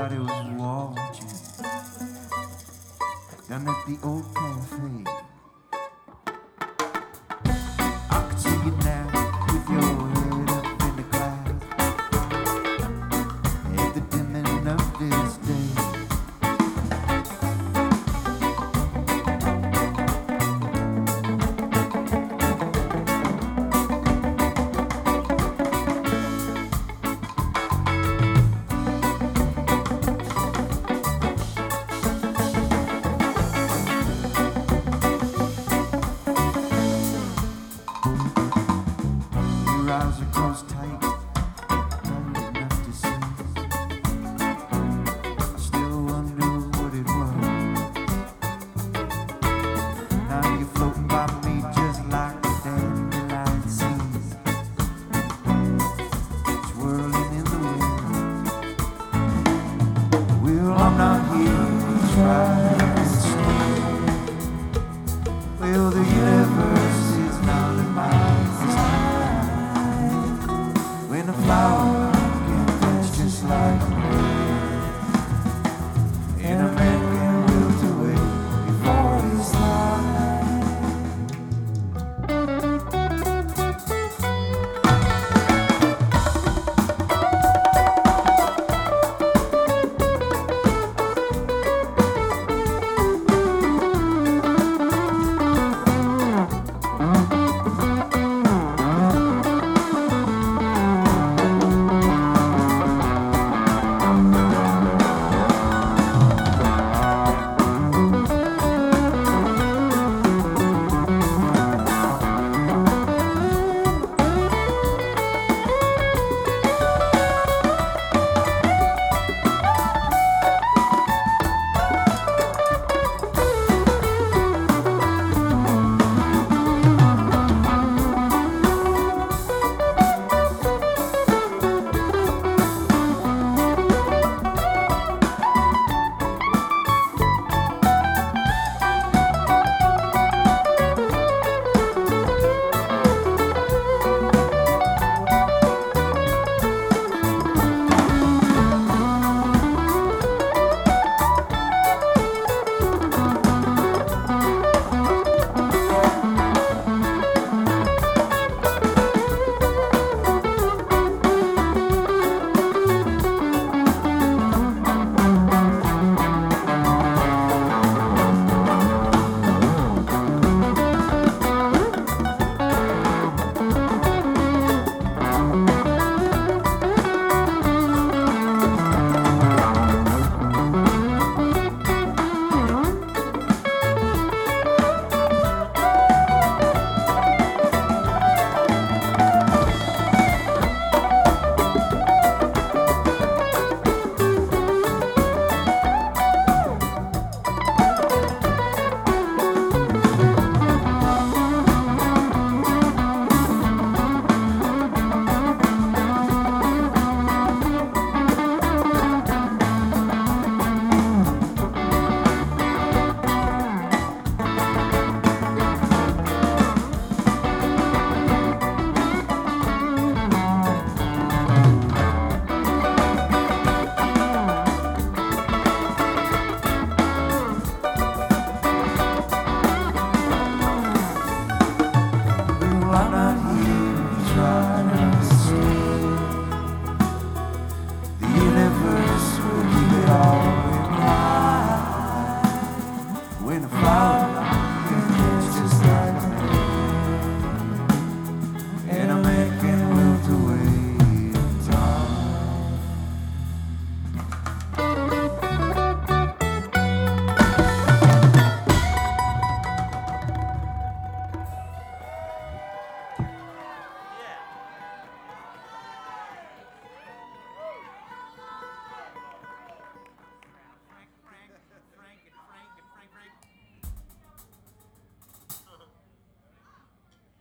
everybody was watching down at the old cafe. I can see you now with your head up in the clouds at the dimming of this day. Your eyes are closed tight, tight enough to see. Still wonder what it was. Now you're floating by me just like the dandelion seas, swirling in the wind. Well, I'm not here to try and stay. Well, the universe is not in my design. When a flower